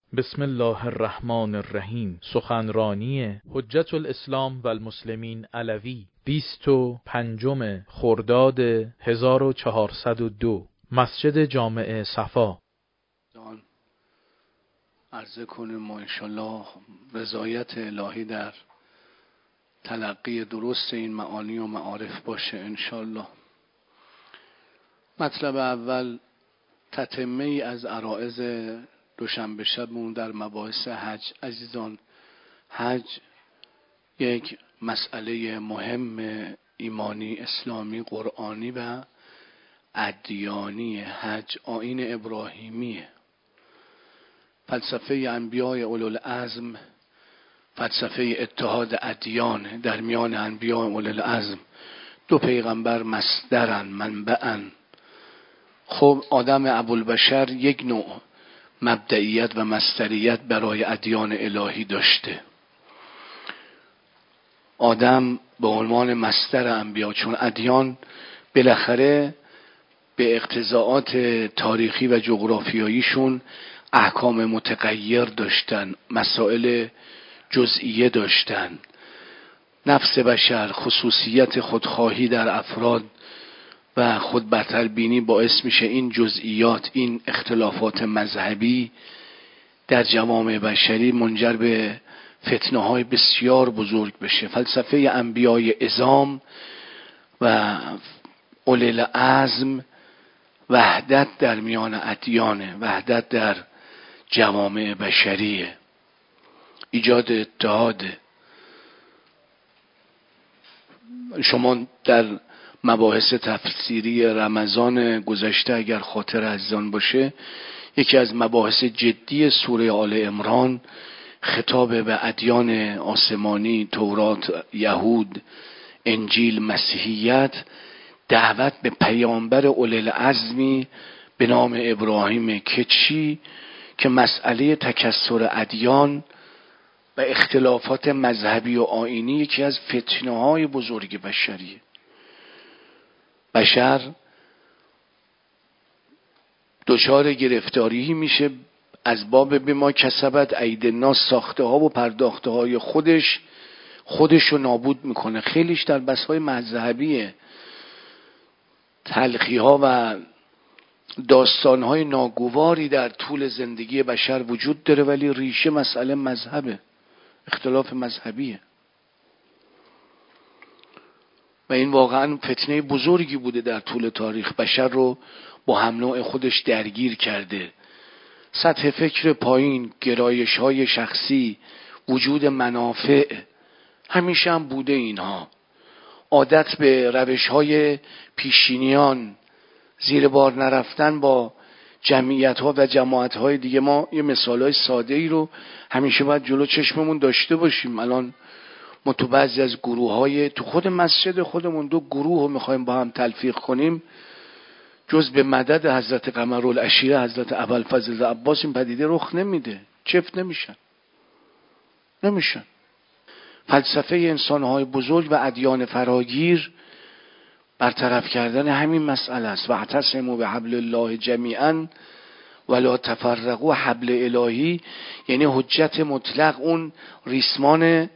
بسم الله الرحمن الرحیم. سخنرانی حجت الاسلام و المسلمین علوی 25 خرداد 1402 مسجد جامع صفا. عرضه کنیم ما انشالله رضایت الهی در تلقی درست این معانی و معارف باشه انشالله. مطلب اول تتمه ای از عرائض دوشنبه شبمون در مباحث حج. عزیزان، حج یک مسئله مهم ایمانی، اسلامی، قرآنی و ادیانی. حج آیین ابراهیمیه. فلسفه انبیاء اولوالعزم، فلسفه اتحاد ادیان در میان انبیاء اولوالعزم. دو پیغمبر مصدرن، منبعن. خب آدم ابوالبشر یک نوع مبدئیت و مصدریت برای ادیان الهی داشته. آدم به عنوان مصدر انبیا، چون ادیان بالاخره به اقتضاعات تاریخی و جغرافیاییشون احکام متغیر داشتن، مسائل جزئیه داشتن. نفس بشر، خصوصیت خودخواهی در افراد و خود برتربینی باعث میشه این جزئیات، این اختلافات مذهبی در جوامع بشری منجر به فتنه‌های بسیار بزرگ بشه. فلسفه انبیای عظام و اولوالعزم وحدت در میان ادیانه، وحدت در جوامع بشریه، ایجاد اتحاده. شما در مباحث تفسیری رمضان گذشته اگر خاطر عزیزان باشه، یکی از مباحث جدی سوره آل عمران خطاب به ادیان آسمانی، تورات، یهود، انجیل، مسیحیت، دعوت به پیامبر اولوالعزمی به نام ابراهیم که چی؟ که مسئله تکثر ادیان و اختلافات مذهبی و آیینی یکی از فتنه‌های بزرگ بشریه. بشر دچار گرفتاری میشه از باب بما کسبت ایدی الناس، ساخته ها و پرداخته های خودش رو نابود میکنه. خیلیش در بسهای مذهبیه. تلخی ها و داستان های ناگواری در طول زندگی بشر وجود داره، ولی ریشه مسئله مذهبه، اختلاف مذهبیه. و این واقعا فتنه بزرگی بوده در طول تاریخ. بشر رو با هم نوع خودش درگیر کرده. سطح فکر پایین، گرایش های شخصی، وجود منافع، همیشه هم بوده اینها. عادت به روش های پیشینیان، زیر بار نرفتن با جمعیت ها و جماعت های دیگه. ما یه مثال های ساده ای رو همیشه باید جلو چشممون داشته باشیم. الان ما تو بعضی از گروه های تو خود مسجد خودمون دو گروه رو میخوایم با هم تلفیق کنیم، جز به مدد حضرت قمرالعشیره حضرت ابوالفضل عباس این پدیده رخ نمیده. چفت نمیشن. فلسفه انسانهای بزرگ و ادیان فراگیر برطرف کردن همین مسئله است. واعتصموا بحبل الله جمیعا ولا تفرقوا. حبل الهی یعنی حجت مطلق، اون ریسمان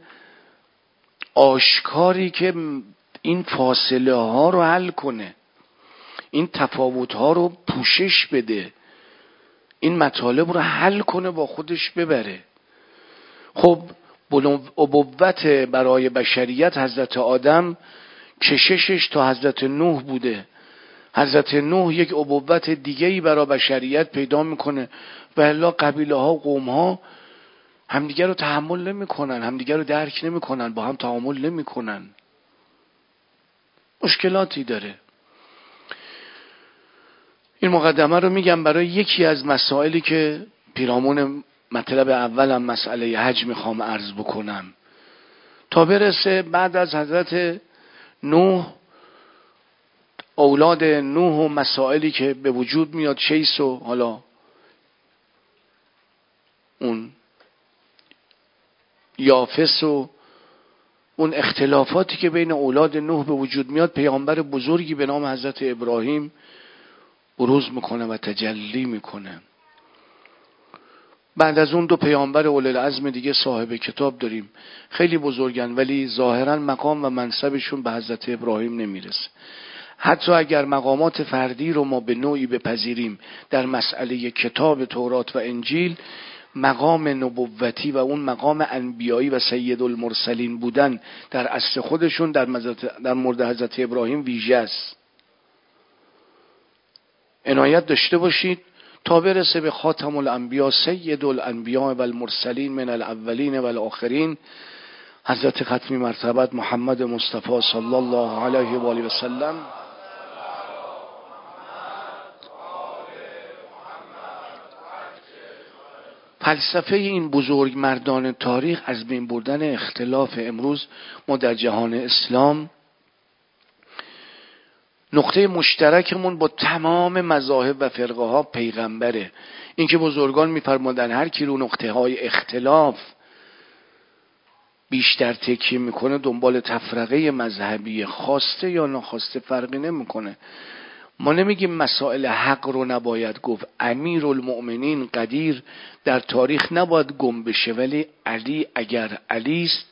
آشکاری که این فاصله ها رو حل کنه، این تفاوت ها رو پوشش بده، این مطالب رو حل کنه، با خودش ببره. خب ابوت برای بشریت حضرت آدم کششش تا حضرت نوح بوده. حضرت نوح یک ابوت دیگه‌ای برای بشریت پیدا میکنه و الا قبیله ها و قوم ها همدیگر رو تحمل نمیکنن، همدیگر رو درک نمیکنن، با هم تعامل نمیکنن. مشکلاتی داره. این مقدمه رو میگم برای یکی از مسائلی که پیرامون مطلب اولم مسئله حج میخوام عرض بکنم، تا برسه بعد از حضرت نوح اولاد نوح و مسائلی که به وجود میاد، شیس و حالا اون یافس و اون اختلافاتی که بین اولاد نوح به وجود میاد، پیامبر بزرگی به نام حضرت ابراهیم بروز میکنه و تجلی میکنه. بعد از اون 2 پیامبر اولوالعزم دیگه صاحب کتاب داریم، خیلی بزرگن ولی ظاهرا مقام و منصبشون به حضرت ابراهیم نمیرسه. حتی اگر مقامات فردی رو ما به نوعی بپذیریم در مسئله کتاب تورات و انجیل، مقام نبوتی و اون مقام انبیایی و سید المرسلین بودن در اصل خودشون در مورد حضرت ابراهیم ویژه است. عنایت داشته باشید تا برسه به خاتم الانبیا سید الانبیا و المرسلین من الاولین و الاخرین، حضرت ختمی مرتبت محمد مصطفی صلی الله علیه و آله و سلم. فلسفه این بزرگ مردان تاریخ از بین بردن اختلاف. امروز ما در جهان اسلام نقطه مشترکمون با تمام مذاهب و فرقه ها پیغمبره. این که بزرگان میفرمودن هر کی رو نقطه های اختلاف بیشتر تکیه میکنه دنبال تفرقه مذهبی، خواسته یا ناخواسته فرقی نمیکنه. ما نمیگیم مسائل حق رو نباید گفت. امیرالمؤمنین قدیر در تاریخ نباید گم بشه، ولی علی اگر علی است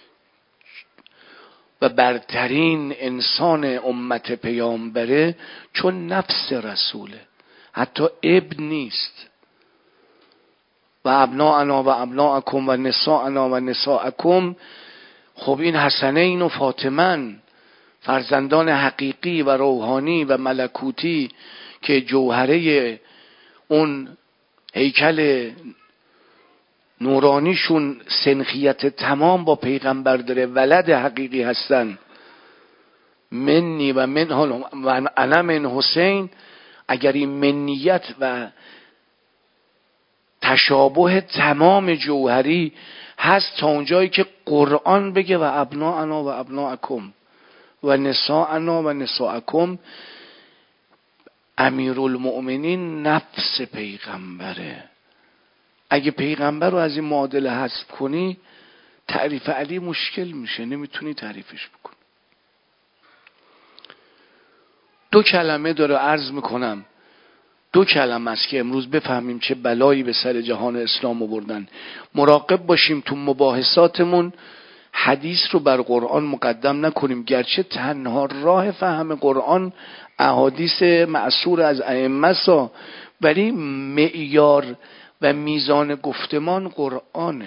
و برترین انسان امت پیامبره، چون نفس رسوله، حتی ابن نیست. و ابناءنا و ابناءکم و نساءنا و نساءکم. خب این حسنین و فاطمن، فرزندان حقیقی و روحانی و ملکوتی که جوهره اون هیکل نورانیشون سنخیت تمام با پیغمبر داره، ولد حقیقی هستن. منی و انا من حسین. اگر این منیت و تشابه تمام جوهری هست تا اونجایی که قرآن بگه و ابناءنا و ابناءکم و نساءنا و نساءکم، امیرالمؤمنین نفس پیغمبره. اگه پیغمبر رو از این معادله حذف کنی، تعریف علی مشکل میشه، نمیتونی تعریفش بکنی. 2 کلمه داره عرض میکنم، 2 کلمه است که امروز بفهمیم چه بلایی به سر جهان اسلام آوردن. مراقب باشیم تو مباحثاتمون حدیث رو بر قرآن مقدم نکنیم، گرچه تنها راه فهم قرآن احادیث مأثور از ائمه است، ولی معیار و میزان گفتمان قرآنه.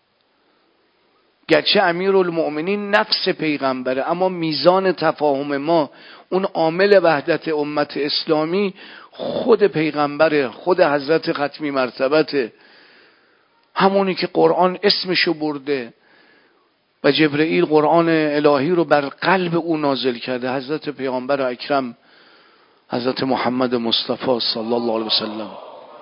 گرچه امیرالمؤمنین نفس پیغمبره، اما میزان تفاهم ما، اون عامل وحدت امت اسلامی خود پیغمبره، خود حضرت ختمی مرتبته، همونی که قرآن اسمشو برده و جبرئیل قرآن الهی رو بر قلب او نازل کرده، حضرت پیامبر اکرم حضرت محمد مصطفی صلی الله علیه وسلم.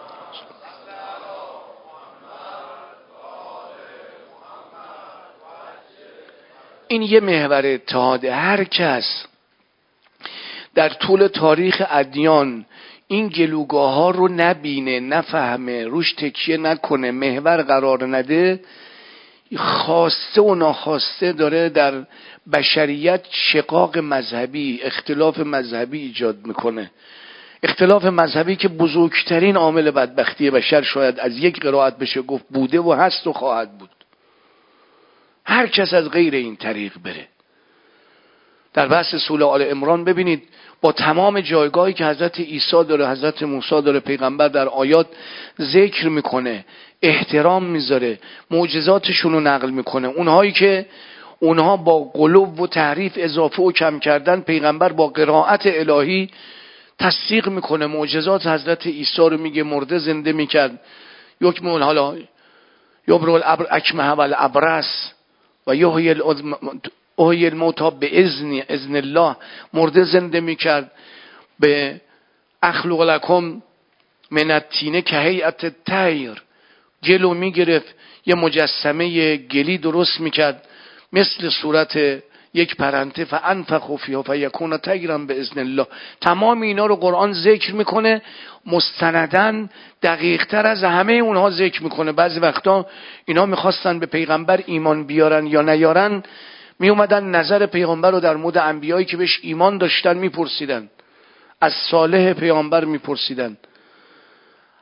این یه محور اتحاده. هر کس در طول تاریخ ادیان این گلوگاه ها رو نبینه، نفهمه، روش تکیه نکنه، محور قرار نده، خواسته و ناخواسته داره در بشریت شقاق مذهبی، اختلاف مذهبی ایجاد میکنه. اختلاف مذهبی که بزرگترین عامل بدبختی بشر شاید از یک قرائت بشه گفت بوده و هست و خواهد بود. هر کس از غیر این طریق بره. در بحث سوره آل عمران ببینید با تمام جایگاهی که حضرت عیسی داره، حضرت موسی داره، پیغمبر در آیات ذکر میکنه، احترام میذاره، معجزاتشون رو نقل میکنه. اونهایی که اونها با غلو و تحریف اضافه و کم کردن، پیغمبر با قرائت الهی تصدیق میکنه. معجزات حضرت عیسی رو میگه مرده زنده میکرد، یکمل حالا یبرئ الاکمه و الابرص و یحیی الموتی باذن الله، مرده زنده میکرد. به اخلق لکم من الطین کهیئة الطیر، گلو میگرفت یه مجسمه گلی درست میکرد مثل صورت یک پرنده، فانفخ فیها فیکون طیرا باذن الله. تمام اینا رو قرآن ذکر میکنه، مستندن دقیق تر از همه اونها ذکر میکنه. بعضی وقتا اینا میخواستن به پیغمبر ایمان بیارن یا نیارن، میومدن نظر پیغمبر رو در مورد انبیایی که بهش ایمان داشتن میپرسیدن، از صالح پیغمبر میپرسیدن.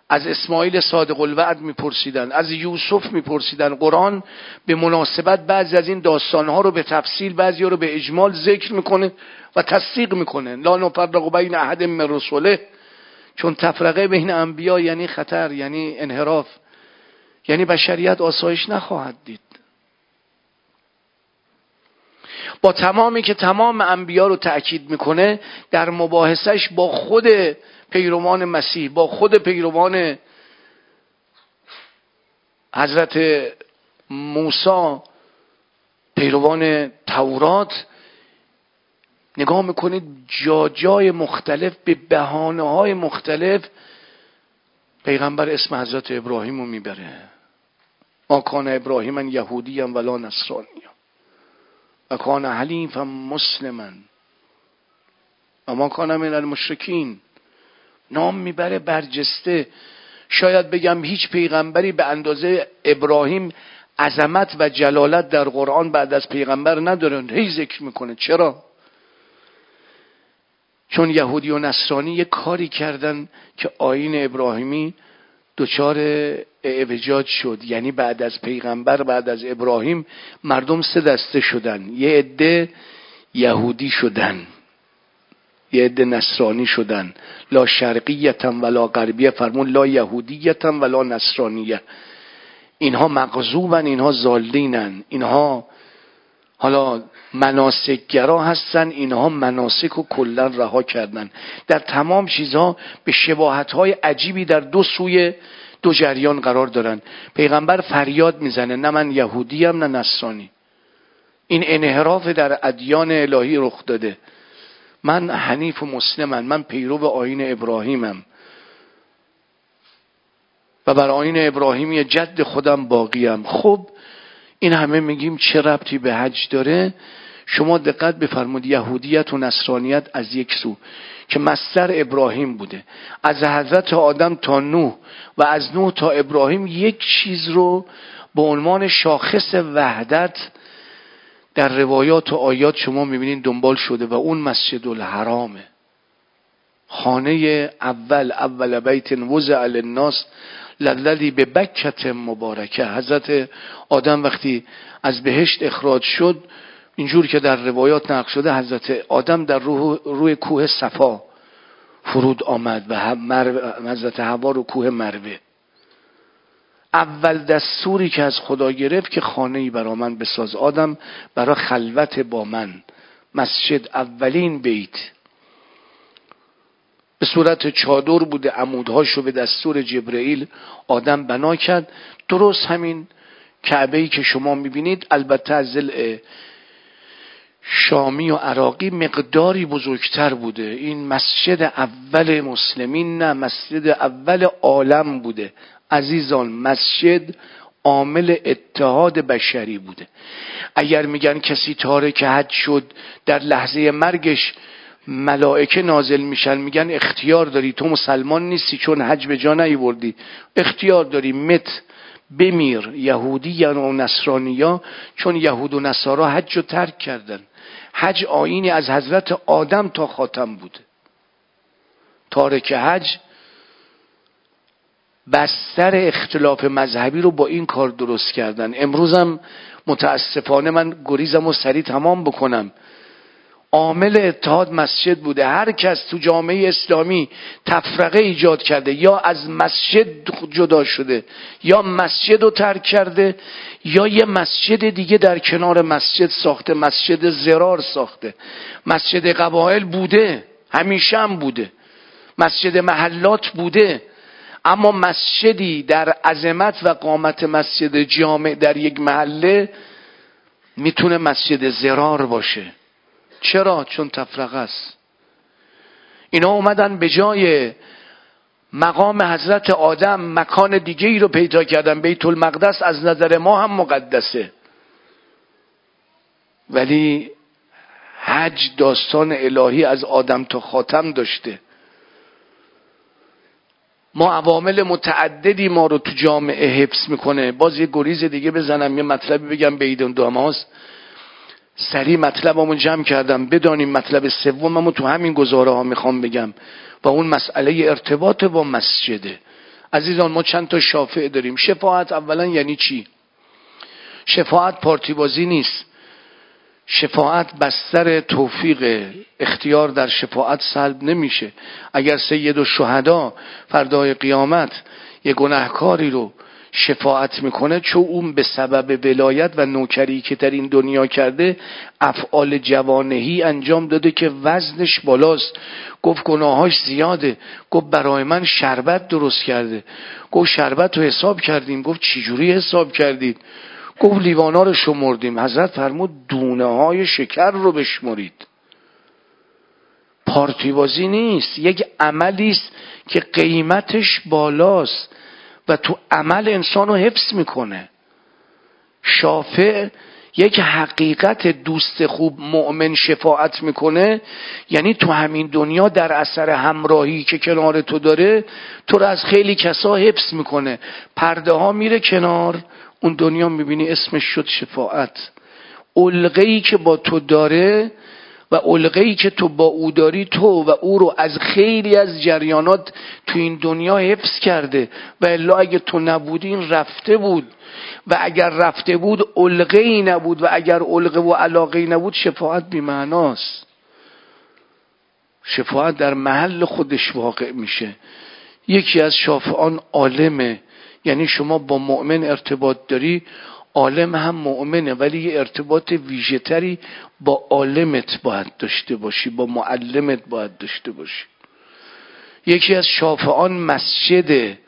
از اسماعیل صادق الوعد میپرسیدن، از یوسف میپرسیدن. قرآن به مناسبت بعضی از این داستانها رو به تفصیل، بعضی رو به اجمال ذکر میکنه و تصدیق میکنه. لا نفرق بین احد من رسله، چون تفرقه بین انبیا یعنی خطر، یعنی انحراف، یعنی بشریت آسایش نخواهد دید. با تمامی که تمام انبیا رو تأکید میکنه، در مباحثش با خود پیروان مسیح، با خود پیروان حضرت موسی، پیروان تورات، نگاه میکنید جای مختلف به بهانه‌های مختلف پیغمبر اسم حضرت ابراهیم رو میبره. ما کان ابراهیم یهودی ولا نصرانی و کان حنیفا مسلما و ما کان من المشرکین. نام میبره برجسته. شاید بگم هیچ پیغمبری به اندازه ابراهیم عظمت و جلالت در قرآن بعد از پیغمبر نداره. هی ذکر میکنه. چرا؟ چون یهودی و نصرانی یک کاری کردن که آیین ابراهیمی دچار اعوجاج شد. یعنی بعد از پیغمبر، بعد از ابراهیم، مردم سه دسته شدن. یه عده یهودی شدن، یه عده نصرانی شدن. لا شرقیتا ولا غربیه، فرمون لا یهودیتا ولا نصرانیه. اینها مغضوبن، اینها ضالینن، اینها حالا مناسکگرا هستن، اینها مناسک رو کلا رها کردن. در تمام چیزها به شباهت‌های عجیبی در دو سوی دو جریان قرار دارن. پیغمبر فریاد میزنه نه من یهودیم نه نصرانی. این انحراف در ادیان الهی رخ داده. من حنیف و مسلمم، من پیرو آیین ابراهیمم و بر آیین ابراهیمی جد خودم باقیم. خب این همه میگیم چه ربطی به حج داره؟ شما دقت بفرمایید، یهودیت و نصرانیت از یک سو که مصدر ابراهیم بوده، از حضرت آدم تا نوح و از نوح تا ابراهیم یک چیز رو به عنوان شاخص وحدت در روایات و آیات شما میبینید دنبال شده و اون مسجد الحرامه. خانه اول بیت وضع للناس للذی ببکة مبارکه. حضرت آدم وقتی از بهشت اخراج شد، اینجور که در روایات نقل شده، حضرت آدم در روی کوه صفا فرود آمد و حضرت حوا رو کوه مروه. اول دستوری که از خدا گرفت که خانه‌ای برا من بساز آدم، برا خلوت با من. مسجد اولین بیت به صورت چادر بوده، عمودهاشو به دستور جبرئیل آدم بنا کرد. درست همین کعبه‌ای که شما میبینید، البته از ضلع شامی و عراقی مقداری بزرگتر بوده. این مسجد اول مسلمین نه، مسجد اول عالم بوده. عزیزان، مسجد عامل اتحاد بشری بوده. اگر میگن کسی تارک حج شد در لحظه مرگش ملائکه نازل میشن، میگن اختیار داری، تو مسلمان نیستی چون حج به جا نیاوردی، اختیار داری مت بمیر، یهودی یا نصرانیا، چون یهود و نصارا حج رو ترک کردن. حج آیینی از حضرت آدم تا خاتم بوده. تارک حج بستر اختلاف مذهبی رو با این کار درست کردن. امروز هم متاسفانه، من گریزم رو سریع تمام بکنم، عامل اتحاد مسجد بوده. هر کس تو جامعه اسلامی تفرقه ایجاد کرده، یا از مسجد جدا شده، یا مسجد رو ترک کرده، یا یه مسجد دیگه در کنار مسجد ساخته، مسجد ضرار ساخته. مسجد قبایل بوده، همیشه هم بوده، مسجد محلات بوده، اما مسجدی در عظمت و قامت مسجد جامع در یک محله میتونه مسجد ضرار باشه. چرا؟ چون تفرقه است. اینا اومدن به جای مقام حضرت آدم مکان دیگه ای رو پیدا کردن. بیت المقدس از نظر ما هم مقدسه، ولی حج داستان الهی از آدم تا خاتم داشته. ما عوامل متعددی ما رو تو جامعه حفظ میکنه. باز یه گریز دیگه بزنم، یه مطلبی بگم به عید داماس، سریع مطلبمو جمع کردم بدانیم. مطلب سوممو تو همین گزاره ها میخوام بگم و اون مسئله ارتباط با مسجده. عزیزان ما چند تا شافع داریم. شفاعت اولا یعنی چی؟ شفاعت پارتی بازی نیست. شفاعت بستر توفیق، اختیار در شفاعت سلب نمیشه. اگر سید الشهدا فردای قیامت یه گناهکاری رو شفاعت میکنه، چون اون به سبب ولایت و نوکری که در این دنیا کرده افعال جوانهی انجام داده که وزنش بالاست، گفت گناهاش زیاده، گفت برای من شربت درست کرده، گفت شربت رو حساب کردیم، گفت چجوری حساب کردید؟ گفت لیوانا رو شمردیم. حضرت فرمود دونه های شکر رو بشمرید. پارتی بازی نیست، یک عملی است که قیمتش بالاست و تو عمل انسان رو حفظ میکنه. شافع یک حقیقت، دوست خوب مؤمن شفاعت میکنه یعنی تو همین دنیا در اثر همراهی که کنار تو داره تو رو از خیلی کسا حفظ میکنه. پرده ها میره کنار، اون دنیا میبینی اسمش شد شفاعت. علقه‌ای که با تو داره و علقه‌ای که تو با او داری، تو و او رو از خیلی از جریانات تو این دنیا حفظ کرده و الا اگه تو نبودی این رفته بود و اگر رفته بود علقه‌ای نبود و اگر علقه و علاقه‌ای نبود شفاعت بی‌معناست. شفاعت در محل خودش واقع میشه. یکی از شافعان عالمه، یعنی شما با مؤمن ارتباط داری، عالم هم مؤمنه ولی یه ارتباط ویژه‌تری با عالمت باید داشته باشی، با معلمت باید داشته باشی. یکی از شافعان مسجده،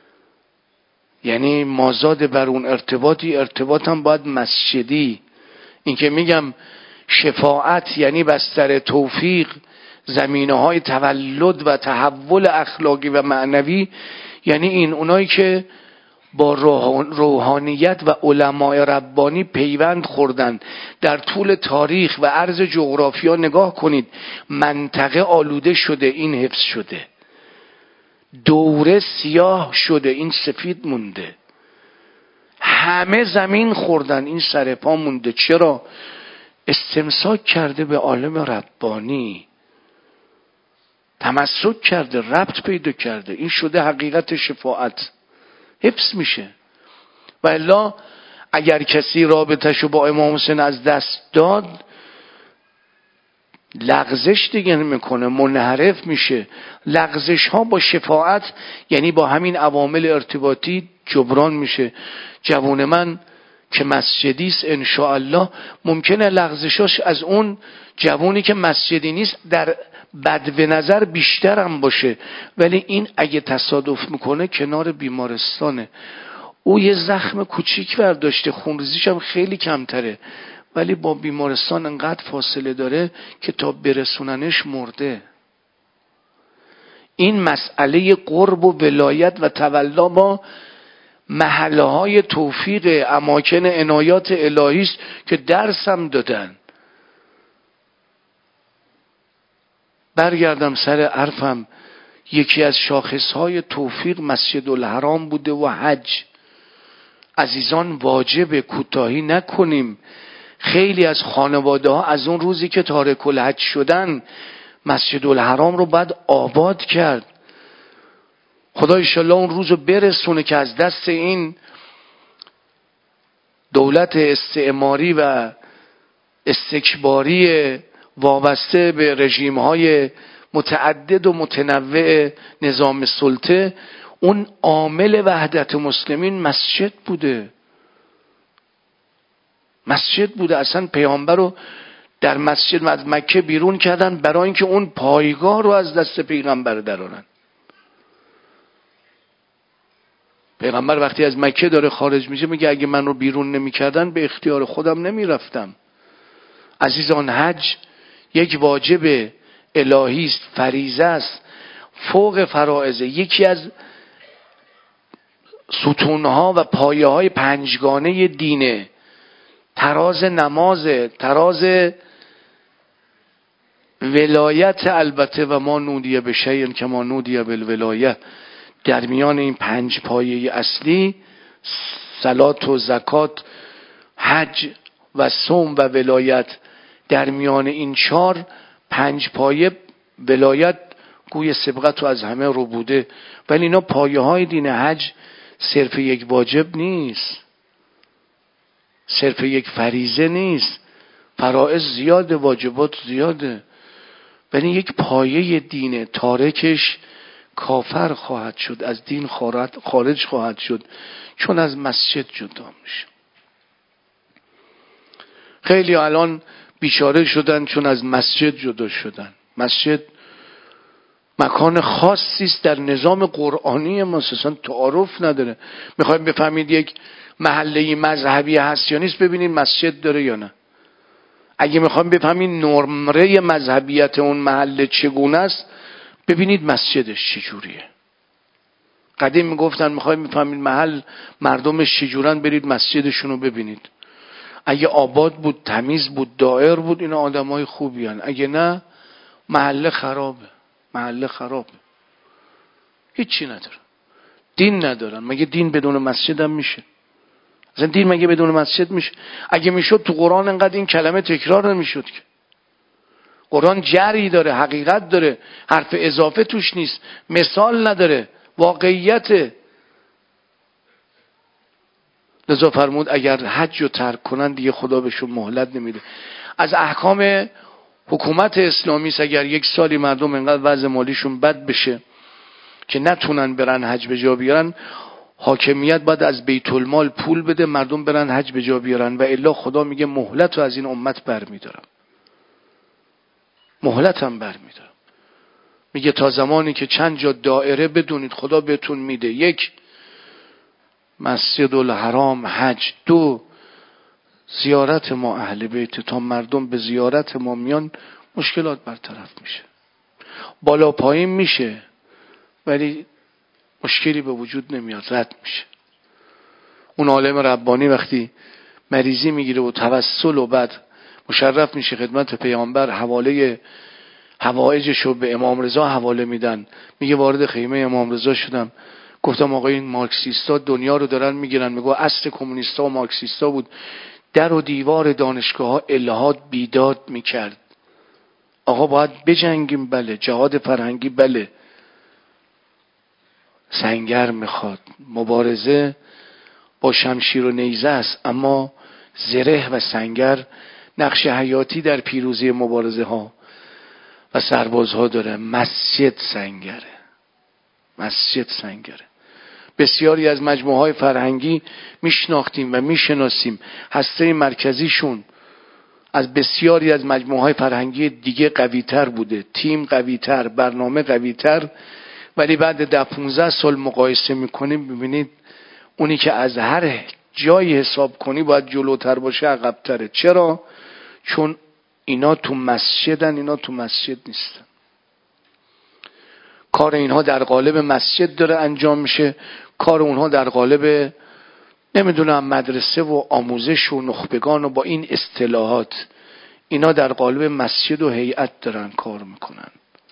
یعنی مازاد بر اون ارتباطی، ارتباط هم باید مسجدی. این که میگم شفاعت یعنی بستر توفیق، زمینه‌های تولد و تحول اخلاقی و معنوی، یعنی این اونایی که با روحانیت و علماء ربانی پیوند خوردن. در طول تاریخ و عرض جغرافیا نگاه کنید، منطقه آلوده شده، این حفظ شده. دوره سیاه شده، این سفید مونده. همه زمین خوردن، این سر پا مونده. چرا؟ استمساک کرده به عالم ربانی، تمسک کرده، ربط پیدا کرده. این شده حقیقت شفاعت، حفظ میشه. و الا اگر کسی رابطه‌شو با امام حسین از دست داد، لغزش دیگه نمیکنه، منحرف میشه. لغزش ها با شفاعت یعنی با همین عوامل ارتباطی جبران میشه. جوون من که مسجدیست انشاءالله ممکنه لغزشاش از اون جوونی که مسجدی نیست در بد نظر بیشتر هم باشه، ولی این اگه تصادف میکنه کنار بیمارستانه، او یه زخم کوچیک برداشته، خونریزیش هم خیلی کمتره، ولی با بیمارستان انقدر فاصله داره که تا برسوننش مرده. این مسئله قرب و ولایت و تولا با محله های توفیق، اماکن عنایات الهی است که درس هم دادن. برگردم سر حرفم، یکی از شاخص های توفیق مسجد الحرام بوده و حج. عزیزان واجب کوتاهی نکنیم. خیلی از خانواده ها از اون روزی که تارک الحج شدن مسجد الحرام رو باید آباد کرد. خدا انشالله اون روز رو برسونه که از دست این دولت استعماری و استکباری وابسته به رژیم‌های متعدد و متنوع نظام سلطه، اون عامل وحدت مسلمین مسجد بوده. مسجد بوده. اصلا پیامبر رو در مسجد از مکه بیرون کردن برای اینکه اون پایگاه رو از دست پیغمبر درارن. پیغمبر وقتی از مکه داره خارج میشه میگه اگه من رو بیرون نمیکردن به اختیار خودم نمیرفتم. عزیزان حج یک واجب الهی است، فریضه است، فوق فرائض. یکی از ستونها و پایه های پنجگانه دینه. تراز نماز، تراز ولایت البته، و ما نودیه به شیء که ما نودیه بالولایه. در میان این پنج پایه اصلی صلات و زکات، حج و صوم و ولایت، در میان این چهار پنج پایه ولایت گوی سبقت رو از همه رو بوده، ولی اینا پایه های دین. حج صرف یک واجب نیست، صرف یک فریضه نیست، فرائض زیاده، واجبات زیاده، ولی یک پایه دینه. تارکش کافر خواهد شد، از دین خارج خواهد شد، چون از مسجد جدا میشه. خیلی الان بیچاره شدن چون از مسجد جدا شدن. مسجد مکان خاصی است در نظام قرآنی ما، اصلا تعارف نداره. میخوایم بفهمید یک محله مذهبی هست یا نیست، ببینید مسجد داره یا نه. اگه میخوایم بفهمید نمره مذهبیت اون محله چگونه است، ببینید مسجدش چجوریه. قدیم میگفتن میخوایم بفهمید محل مردمش چجورن، برید مسجدشون رو ببینید. اگه آباد بود، تمیز بود، دائر بود، اینا آدمای خوبی هن. اگه نه، محله خرابه. محله خرابه، هیچی نداره، دین ندارن. مگه دین بدون مسجد هم میشه؟ اصلا دین مگه بدون مسجد میشه؟ اگه میشد تو قرآن انقدر این کلمه تکرار نمیشد که. قرآن جری داره، حقیقت داره، حرف اضافه توش نیست، مثال نداره، واقعیته. لذا فرمود اگر حج رو ترک کنن دیگه خدا بهشون مهلت نمیده. از احکام حکومت اسلامی است اگر یک سالی مردم انقدر وضع مالیشون بد بشه که نتونن برن حج به جا بیارن، حاکمیت باید از بیت المال پول بده مردم برن حج به جا بیارن، و الا خدا میگه مهلت رو از این امت برمیدارم، مهلت هم برمیدارم. میگه تا زمانی که چند جا دائره بدونید خدا بهتون میده: یک، مسجد الحرام، حج; دو، زیارت ما اهل بیت. تا مردم به زیارت ما میان مشکلات برطرف میشه. بالا پایین میشه ولی مشکلی به وجود نمیاد، رد میشه. اون عالم ربانی وقتی مریضی میگیره و توسل و بعد مشرف میشه خدمت پیامبر، حواله حوائجش رو به امام رضا حواله میدن. میگه وارد خیمه امام رضا شدم، گفتم آقا این مارکسیستا دنیا رو دارن میگیرن. میگه اصل کمونیستا و مارکسیستا بود، در و دیوار دانشگاه ها الهاد بیداد میکرد. آقا باید بجنگیم، بله. جهاد فرهنگی، بله. سنگر میخواد، مبارزه با شمشیر و نیزه است، اما زره و سنگر نقش حیاتی در پیروزی مبارزه ها و سربازها داره. مسجد سنگره، مسجد سنگره. بسیاری از مجموعه های فرهنگی میشناختیم و میشناسیم، هسته مرکزیشون از بسیاری از مجموعه های فرهنگی دیگه قوی‌تر بوده، تیم قوی‌تر، برنامه قوی‌تر، ولی بعد 10-15 سال مقایسه میکنیم ببینید اونی که از هر جایی حساب کنی باید جلوتر باشه عقب‌تره. چرا؟ چون اینا تو مسجدن، اینا تو مسجد نیستن. کار اینها در قالب مسجد داره انجام میشه، کار اونها در قالب نمیدونم مدرسه و آموزش و نخبگان و با این اصطلاحات، اینا در قالب مسجد و هیئت دارن کار میکنن.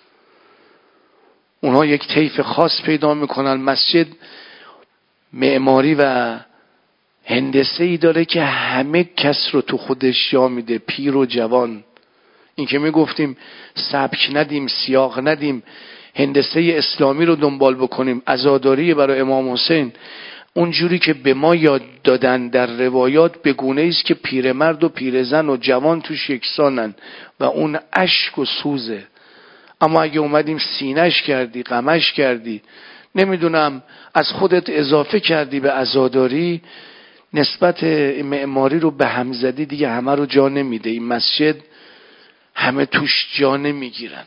اونها یک طیف خاص پیدا میکنن. مسجد معماری و هندسه‌ای داره که همه کس رو تو خودش جا میده، پیر و جوان. این که میگفتیم سبک ندیم، سیاق ندیم، هندسه اسلامی رو دنبال بکنیم. عزاداری برای امام حسین اونجوری که به ما یاد دادن در روایات به گونه‌ای است که پیرمرد و پیرزن و جوان توش یکسانن و اون اشک و سوزه. اما اگه اومدیم سینه‌اش کردی، غمش کردی، نمیدونم از خودت اضافه کردی به عزاداری، نسبت معماری رو به هم زدی، دیگه همه رو جا نمیده. این مسجد همه توش جا نمیگیرن.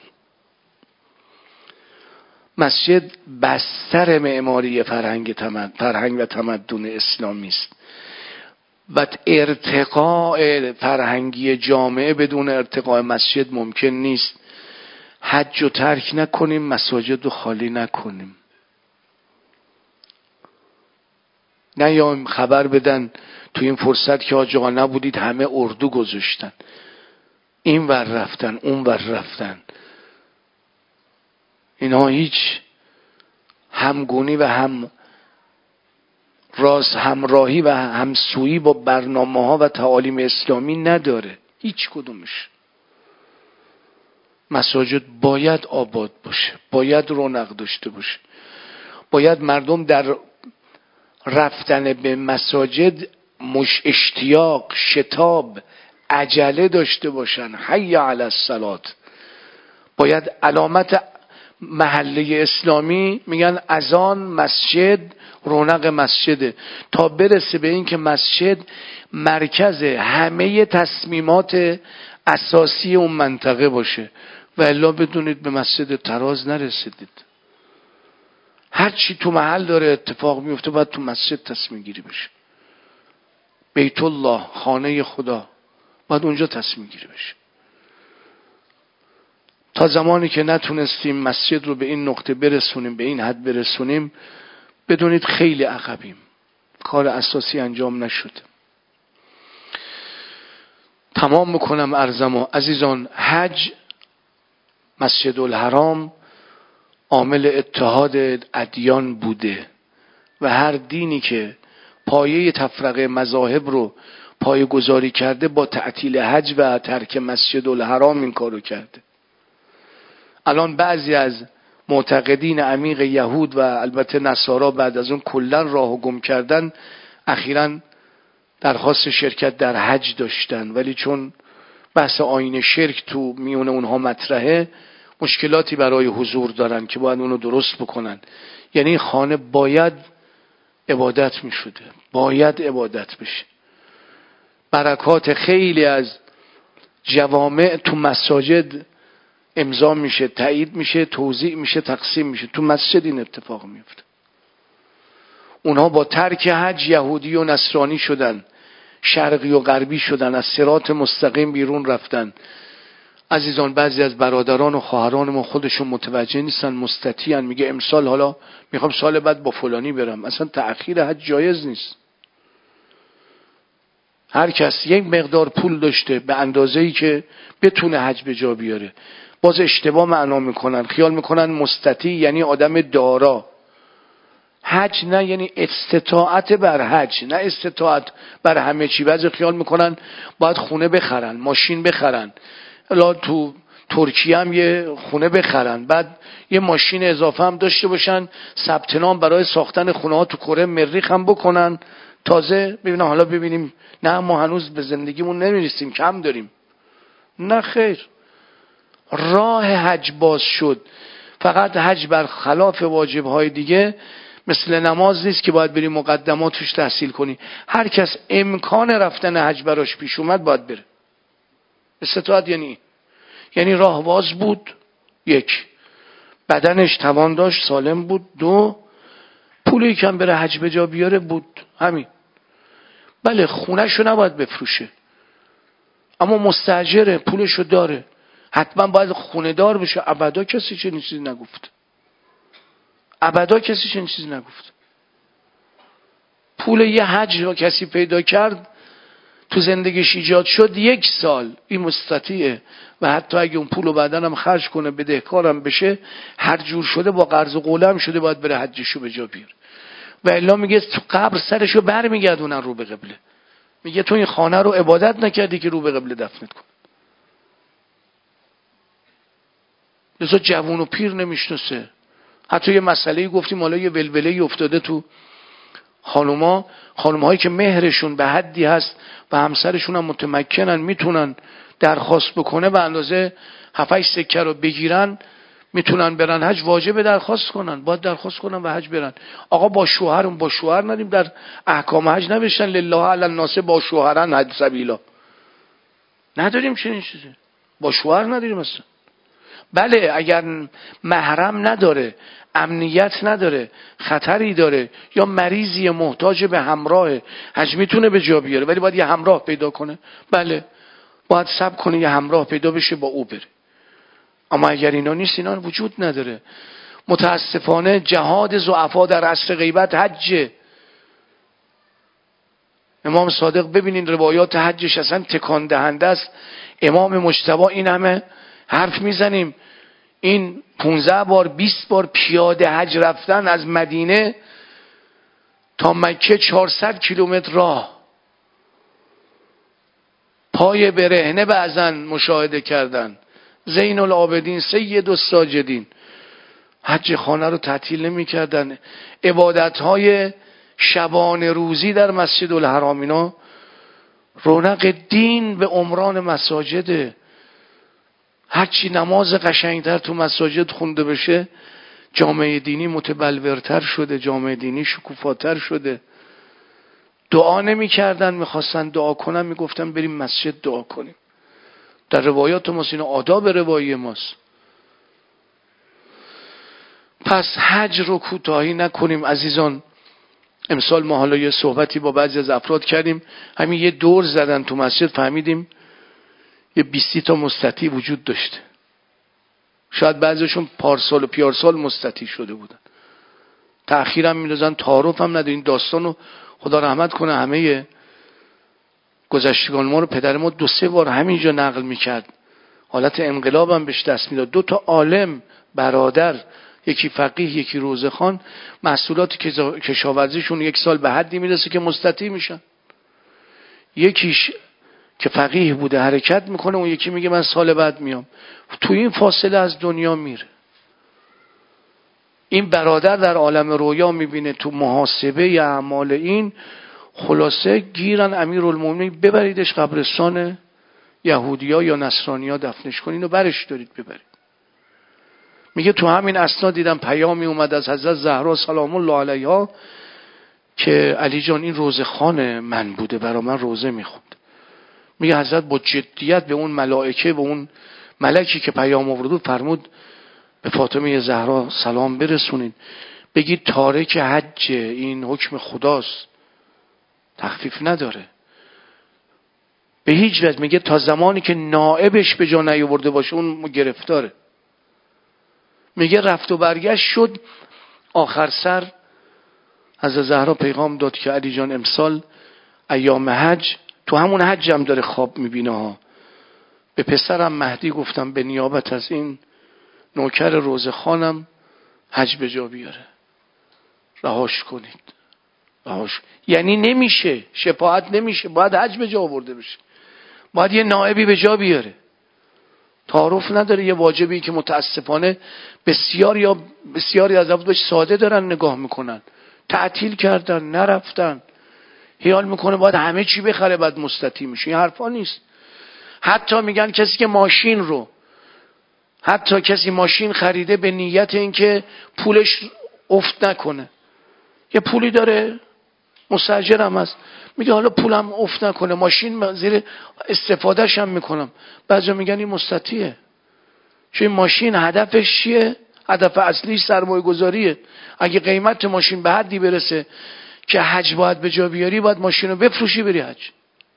مسجد بستر معماری فرهنگ و تمدن اسلامی است و ارتقاء فرهنگی جامعه بدون ارتقاء مسجد ممکن نیست. حج رو ترک نکنیم، مساجد رو خالی نکنیم. نه یا خبر بدن تو این فرصت که حاج آقا نبودید همه اردو گذاشتن، این ور رفتن اون ور رفتن. اینا هیچ همگونی و همراهی و همسویی با برنامه ها و تعالیم اسلامی نداره، هیچ کدومش. مساجد باید آباد باشه، باید رونق داشته باشه، باید مردم در رفتن به مساجد اشتیاق، شتاب، عجله داشته باشن. حی علی الصلاة. باید علامت محله اسلامی میگن اذان مسجد، رونق مسجده، تا برسه به این که مسجد مرکز همه تصمیمات اساسی اون منطقه باشه. و الا بدونید به مسجد تراز نرسیدید. هر چی تو محل داره اتفاق میفته باید تو مسجد تصمیم گیری بشه. بیت الله، خانه خدا، باید اونجا تصمیم گیری بشه. تا زمانی که نتونستیم مسجد رو به این نقطه برسونیم، به این حد برسونیم، بدونید خیلی عقبیم، کار اساسی انجام نشده. تمام میکنم عرضمو. عزیزان، حج، مسجد الحرام عامل اتحاد ادیان بوده و هر دینی که پایه تفرقه مذاهب رو پایه گذاری کرده با تعطیل حج و ترک مسجد الحرام این کارو کرده. الان بعضی از معتقدین عمیق یهود و البته نصارا بعد از اون کلا راهو گم کردن، اخیراً درخواست شرکت در حج داشتن، ولی چون بحث آیین شرک تو میون اونها مطرحه، مشکلاتی برای حضور دارن که باید اونو درست بکنن. یعنی خانه باید عبادت می شده، باید عبادت بشه. برکات خیلی از جوامع تو مساجد امضا میشه، تایید میشه، توزیع میشه، تقسیم میشه. تو مسجد این اتفاق میفته. اونها با ترک حج یهودی و نصرانی شدن، شرقی و غربی شدن، از صراط مستقیم بیرون رفتن. عزیزان، بعضی از برادران و خواهران ما خودشون متوجه نیستن، مستطیعن، میگه امسال حالا میخوام سال بعد با فلانی برم. اصلا تأخیر حج جایز نیست. هر کس یک مقدار پول داشته به اندازه‌ای که بتونه حج به جا بیاره. باز اشتباه معنا میکنن، خیال میکنن مستطیع یعنی آدم دارا. حج نه یعنی استطاعت بر حج، نه استطاعت بر همه چی. بعضی خیال میکنن باید خونه بخرن، ماشین بخرن. الا تو ترکیه هم یه خونه بخرن، بعد یه ماشین اضافه هم داشته باشن، ثبت نام برای ساختن خونه ها تو کره مریخ هم بکنن. تازه ببینم حالا ببینیم نه ما هنوز به زندگیمون نمیرسیم، کم داریم. نه خیر، راه حج باز شد. فقط حج برخلاف واجبهای دیگه مثل نماز نیست که باید بری مقدماتش تحصیل کنی. هر کس امکان رفتن حج براش پیش اومد باید بره. استطاعت یعنی راه باز بود، یک، بدنش توان داشت، سالم بود، دو، پولی کم بره حج به جا بیاره بود. همین. بله، خونه‌شو نباید بفروشه، اما مستاجره، پولشو داره، حتما باید خونه دار بشه. ابدا کسی چنین چیزی نگفت. ابدا کسی چنین چیزی نگفت. پول یه حج رو کسی پیدا کرد تو زندگیش ایجاد شد، 1 سال این مستطیعه. و حتی اگه اون پولو بعدن هم خرج کنه، بدهکارم بشه، هر جور شده با قرض و قوله هم شده، باید بره حجشو به جا بیاره. و الا میگه تو قبر سرشو برمیگردونن رو به قبله. میگه تو این خانه رو عبادت نکردی که رو به قبله دفنت کن. لذا جوون و پیر نمیشناسه. حتی یه مسئله‌ای گفتیم، حالا یه ولوله‌ای افتاده تو خانم‌هایی که مهرشون به حدی هست و همسرشون هم متمکنن، میتونن درخواست بکنه به اندازه 7-8 سکه رو بگیرن، میتونن برن حج. واجب درخواست کنن، باید درخواست کنن و حج برن. آقا با شوهر ندیم در احکام حج نبشن لله علی الناس با شوهرن حج سبیلا. نداریم چنین چیزی، با شوهر نداریم اصلا. بله، اگر محرم نداره، امنیت نداره، خطری داره، یا مریضی محتاج به همراه، حج میتونه به جا بیاره، ولی باید یه همراه پیدا کنه. بله، باید صبر کنه یه همراه پیدا بشه با او بره. اما اگر اینا نیست، اینا وجود نداره. متاسفانه جهاد ضعفا در عصر غیبت حجه. امام صادق ببینین روایات حجش اصلا تکان دهنده است. امام مجتبی این همه حرف میزنیم، این 15 بار 20 بار پیاده حج رفتن از مدینه تا مکه، 400 کیلومتر راه، پای برهنه بعضن مشاهده کردن، زین العابدین سید الساجدین. حج خانه رو تعطیل نمی کردن. عبادت‌های شبانه روزی در مسجد الحرام، اینا رونق دین به عمران مساجده. هرچی نماز قشنگتر تو مساجد خونده بشه، جامعه دینی متبلورتر شده، جامعه دینی شکوفاتر شده. دعا نمی کردن، میخواستن دعا کنن میگفتن بریم مسجد دعا کنیم. در روایات ماست، این آداب روایی ماست. پس حج رو کوتاهی نکنیم عزیزان. امسال ما حالا یه صحبتی با بعضی از افراد کردیم، همین یه دور زدن تو مسجد، فهمیدیم یه 20 تا مستطیع وجود داشته. شاید بعضیشون پارسال و پیارسال مستطیع شده بودن. تأخیر هم می‌ندازن، تعارف هم ندارن. این داستانو خدا رحمت کنه همه گذشتگان ما رو پدر ما 2-3 بار همینجا نقل میکرد. حالت انقلاب هم بهش دست میداد. 2 تا عالم برادر، یکی فقیه یکی روزخوان، محصولات کشاورزیشون 1 سال به حدی میرسه که مستطیع میشن. یکیش که فقیه بوده حرکت میکنه، اون یکی میگه من سال بعد میام. تو این فاصله از دنیا میره. این برادر در عالم رویا میبینه تو محاسبه اعمال این خلاصه گیرن امیرالمومنین ببریدش قبرستان یهودیا یا نصرانیا دفنش کنین و برش دارید ببرید. میگه تو همین اسنا دیدم پیامی اومد از حضرت زهرا سلام الله علیها که علی جان این روزه خان من بوده، برا من روزه میخوند. میگه حضرت با جدیت به اون ملائکه، به اون ملکی که پیام آورد فرمود به فاطمه زهرا سلام برسونین، بگید تارک حج این حکم خداست، تخفیف نداره به هیچ وجه. میگه تا زمانی که نائبش به جا نیاورده باشه اون گرفتاره. میگه رفت و برگشت شد، آخر سر از زهرا پیغام داد که علی جان امسال ایام حج، تو همون حج هم داره خواب میبینه ها، به پسرم مهدی گفتم به نیابت از این نوکر روزه خانم حج به جا بیاره، رهاش کنید. رهاش یعنی نمیشه، شفاعت نمیشه، باید حج به جا آورده بشه، باید یه نائبی به جا بیاره. تعارف نداره، یه واجبی که متاسفانه بسیاری از افراد ساده دارن نگاه میکنن، تعطیل کردن نرفتن، خیال میکنه باید همه چی بخره بعد مستطیع میشه. این حرفا نیست. حتی میگن کسی که کسی ماشین خریده به نیت اینکه پولش افت نکنه، یه پولی داره مستاجر هم هست، میگه حالا پولم افت نکنه ماشین زیر استفادهش هم میکنم. بعضی میگن این مستطیعه. چون ماشین هدفش چیه؟ هدف اصلیش سرمایه گذاریه. اگه قیمت ماشین به حدی برسه که حج باید به جا بیاری، باید ماشین رو بفروشی بری حج.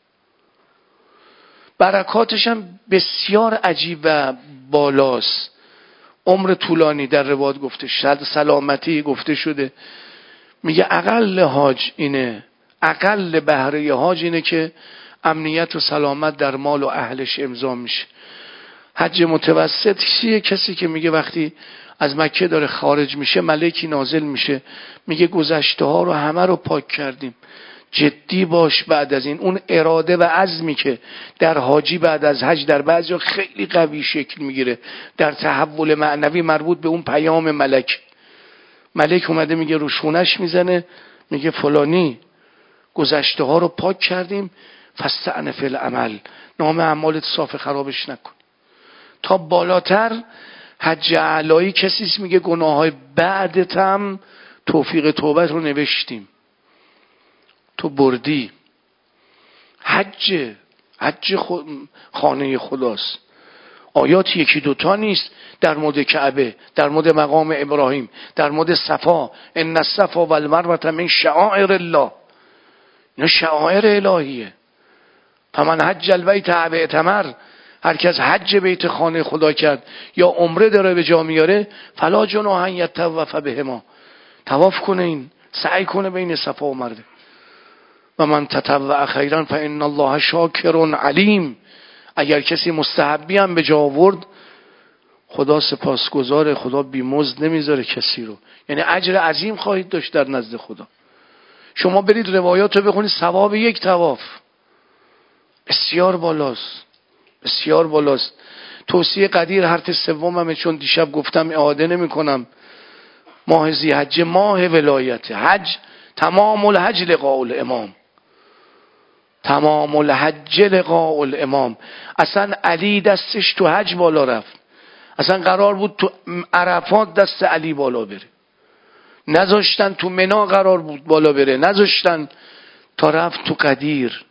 برکاتش هم بسیار عجیب و بالاست. عمر طولانی در روایات گفته شد، سلامتی گفته شده. میگه اقل حاج اینه، اقل بهره حاج اینه که امنیت و سلامت در مال و اهلش امضا میشه. حج متوسط چیه؟ کسی که میگه وقتی از مکه داره خارج میشه ملکی نازل میشه میگه گذشته ها رو همه رو پاک کردیم، جدی باش بعد از این. اون اراده و عزمی که در حاجی بعد از حج در بعضی خیلی قوی شکل میگیره، در تحول معنوی مربوط به اون پیام ملک اومده میگه رو شونش میزنه، میگه فلانی گذشته ها رو پاک کردیم، فاستأنف العمل، نام اعمالت صاف خرابش نکن. تا بالاتر حج اعلایی کسیست میگه گناه های بعدت هم توفیق توبت رو نوشتیم، تو بردی. حج خانه خداست. آیات 1-2 نیست در مورد کعبه، در مورد مقام ابراهیم، در مورد صفا. ان الصفا والمروه من شعائر الله، اینا شعائر الهیه. فمن حج البیت او اعتمر، هر کس حج بیت خانه خدا کرد یا عمره داره به جا میاره، فلا جناح ان یطوف بهما، طواف کنه، این سعی کنه بین صفا و مروه. و من تطوع خیرا فان الله شاکر علیم، اگر کسی مستحبی هم به جا آورد خدا سپاسگزاره، خدا بیمزد نمیذاره کسی رو، یعنی اجر عظیم خواهید داشت در نزد خدا. شما برید روایات رو بخونید، ثواب 1 طواف بسیار بالاست، بسیار بالاست. توصیه قدیر حرف سوممه، چون دیشب گفتم اعاده نمی کنم. ماه ذی‌حجه ماه ولایت، حج تمام الحج لقاء الامام، تمام الحج لقاء الامام. اصلا علی دستش تو حج بالا رفت، اصلا قرار بود تو عرفات دست علی بالا بره، نذاشتن تو منا قرار بود بالا بره، نذاشتن تا رفت تو قدیر.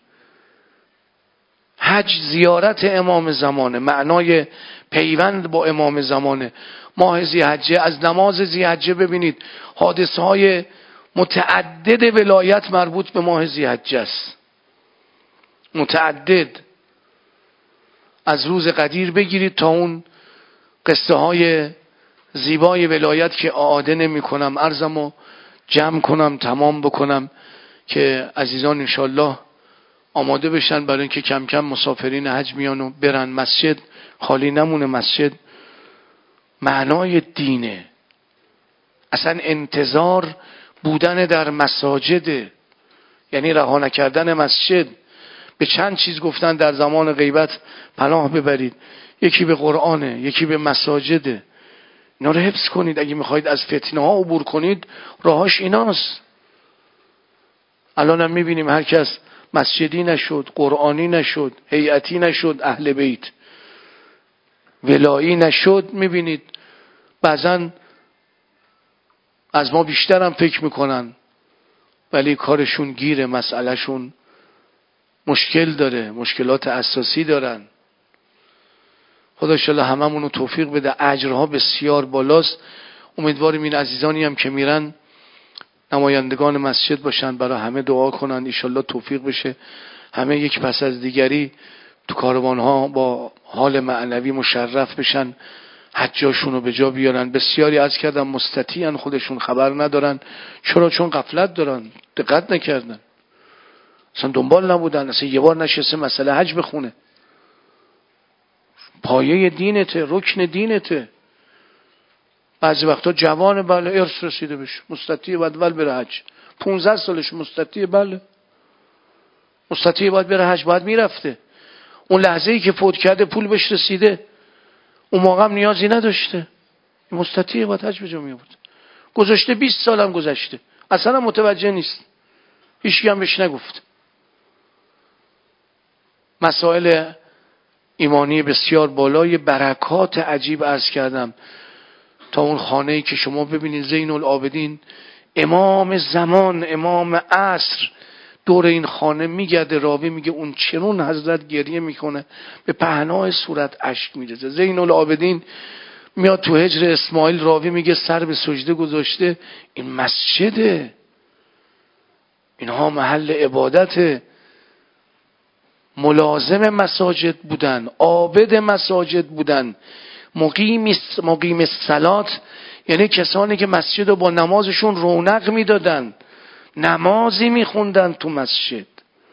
حج زیارت امام زمانه، معنای پیوند با امام زمانه. ماه ذی‌حجه، از نماز ذی‌حجه ببینید حادثه های متعدد ولایت مربوط به ماه ذی‌حجه است، متعدد. از روز قدیر بگیرید تا اون قصه های زیبای ولایت که اعاده نمی کنم، عرضمو جمع کنم تمام بکنم که عزیزان انشالله آماده بشن برای اینکه کم کم مسافرین حج میان و برن مسجد، خالی نمونه مسجد. معنای دینه، اصلا انتظار بودن در مساجد، یعنی رها نکردن مسجد. به چند چیز گفتن در زمان غیبت پناه ببرید، یکی به قرآنه، یکی به مساجده. اینا رو حفظ کنید اگه میخواید از فتنه ها عبور کنید، راهاش ایناست. الان هم میبینیم هر کس مسجدی نشد، قرآنی نشد، هیئتی نشد، اهل بیت ولایی نشد. میبینید بعضا از ما بیشتر هم فکر میکنن ولی کارشون گیره، مسئلهشون مشکل داره، مشکلات اساسی دارن. خدا انشالله هممونو توفیق بده. اجرها بسیار بالاست. امیدواریم این عزیزانی هم که میرن نمایندگان مسجد باشن، برای همه دعا کنن انشالله توفیق بشه، همه یک پس از دیگری تو کاروانها با حال معنوی مشرف بشن، حجاشون رو به جا بیارن. بسیاری عرض کردم مستطیعن، خودشون خبر ندارن. چرا؟ چون غفلت دارن، دقت نکردن، اصلا دنبال نبودن، اصلا یه بار نشسته مسئله حج بخونه. پایه دینته، رکن دینته. بعضی وقتا جوان بله ارث رسیده بشه، مستطیع باید بره حج، 15 سالش مستطیع، بله مستطیع باید بره حج، باید میرفته. اون لحظه‌ای که فوت کرده پول بهش رسیده، اون موقع هم نیازی نداشته، مستطیع باید حج به جا می آورد. گذشته 20 سالم گذشته، اصلا متوجه نیست، هیچ کی هم بهش نگفت. مسائل ایمانی بسیار بالای، برکات عجیب عرض کردم. تا اون خانه‌ای که شما ببینید زین العابدین، امام زمان، امام عصر دور این خانه میگرده، راوی میگه اون چنون حضرت گریه میکنه به پهنای صورت اشک میریزه. زین العابدین میاد تو هجر اسماعیل، راوی میگه سر به سجده گذاشته. این مسجده، اینها محل عبادت، ملازم مساجد بودن، عابد مساجد بودن، مقیم الصلات، یعنی کسانی که مسجد رو با نمازشون رونق میدادن، نمازی میخوندن تو مسجد.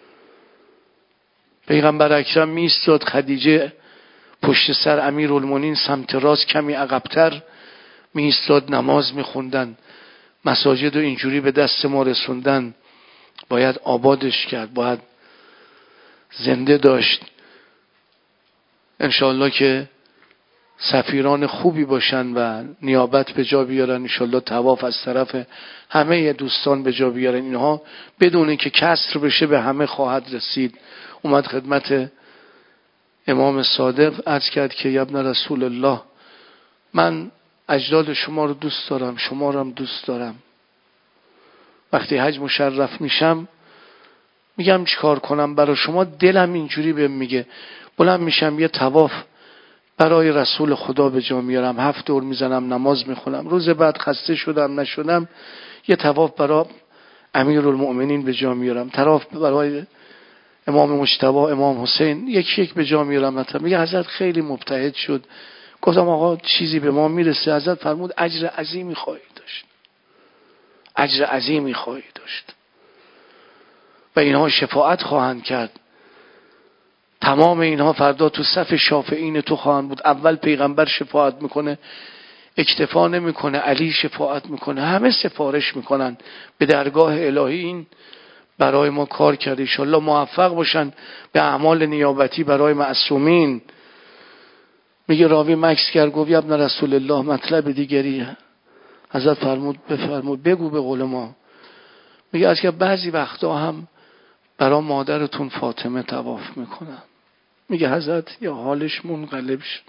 پیغمبر اکرم میایستاد، خدیجه پشت سر امیرالمومنین سمت راست کمی عقب‌تر میایستاد، نماز میخوندن. مساجد رو اینجوری به دست ما رسوندن، باید آبادش کرد، باید زنده داشت. انشاءالله که سفیران خوبی باشن و نیابت به جا بیارن، انشاءالله طواف از طرف همه دوستان به جا بیارن. اینها بدون که کسر بشه به همه خواهد رسید. اومد خدمت امام صادق عرض کرد که یا ابن رسول الله، من اجداد شما رو دوست دارم، شما رو هم دوست دارم. وقتی حج مشرف میشم میگم چیکار کنم برای شما، دلم اینجوری بهم میگه بلند میشم یه طواف برای رسول خدا به جا میارم، 7 دور میزنم، نماز میخونم. روز بعد خسته شدم نشدم یه طواف برای امیرالمؤمنین به جا میارم، طواف برای امام مجتبی، امام حسین، یک یک به جا میارم. میگه حضرت خیلی مبتهج شد. گفتم آقا چیزی به ما میرسه؟ حضرت فرمود اجر عظیمی خواهی داشت، اجر عظیمی خواهی داشت و اینها شفاعت خواهند کرد. تمام اینها فردا تو صف شافعین تو خواهند بود. اول پیغمبر شفاعت میکنه، اکتفا نمیکنه، علی شفاعت میکنه، همه سفارش میکنن به درگاه الهی. این برای ما کار کرده. انشالله موفق باشن به اعمال نیابتی برای معصومین. میگه راوی مکس کرد، گفت ابن رسول الله مطلب دیگریه. حضرت فرمود بگو به قول ما. میگه از که بعضی وقتا هم برای مادرتون فاطمه طواف میکنم. میگه حضرت یا حالش منقلب شد.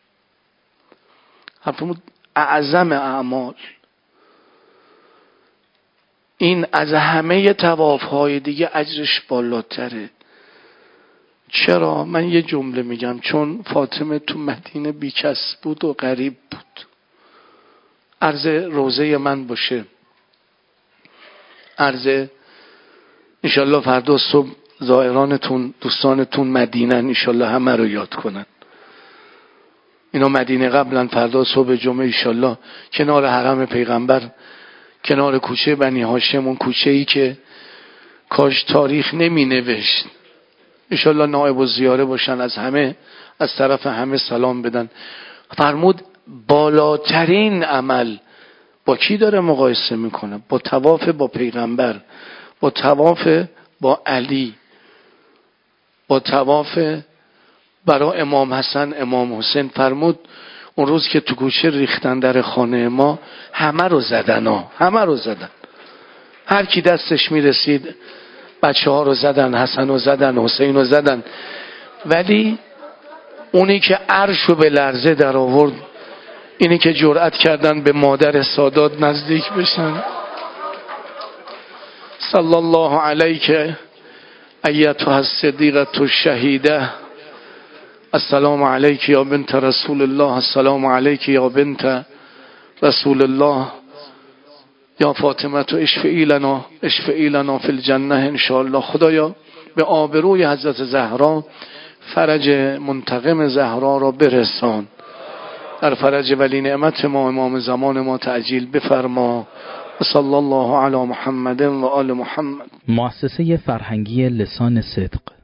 فرمود اعظم اعمال این از همه طواف‌های دیگه اجرش بالاتره. چرا؟ من یه جمله میگم، چون فاطمه تو مدینه بیکس بود و غریب بود. عرض روزه من باشه، عرض انشالله فردا صبح زائرانتون دوستانتون مدینه انشالله همه رو یاد کنن. اینا مدینه قبلا فردا صبح جمعه انشالله کنار حرم پیغمبر، کنار کوچه بنی هاشم، اون کوچه ای که کاش تاریخ نمی نوشت، انشالله نائب و زیاره باشن، از طرف همه سلام بدن. فرمود بالاترین عمل با کی داره مقایسه میکنه؟ با طواف با پیغمبر، با طواف با علی، با طواف برای امام حسن امام حسین. فرمود اون روز که تو کوچه ریختن در خانه ما، همه رو زدن، هر کی دستش میرسید بچه ها رو زدن، حسن رو زدن، حسین رو زدن، ولی اونی که عرش رو به لرزه در آورد، اینی که جرأت کردن به مادر سادات نزدیک بشن. صلی الله علیک ایتها الصدیقة الشهیده، السلام علیک یا بنت رسول الله، السلام علیک یا بنت رسول الله، یا فاطمه تو اشفعی لنا فی الجنه انشاءالله. خدایا به آبروی حضرت زهرا فرج منتقم زهرا را برسان، در فرج ولی نعمت ما امام زمان ما تعجیل بفرما. صلی الله علی محمد و آل محمد. مؤسسه فرهنگی لسان صدق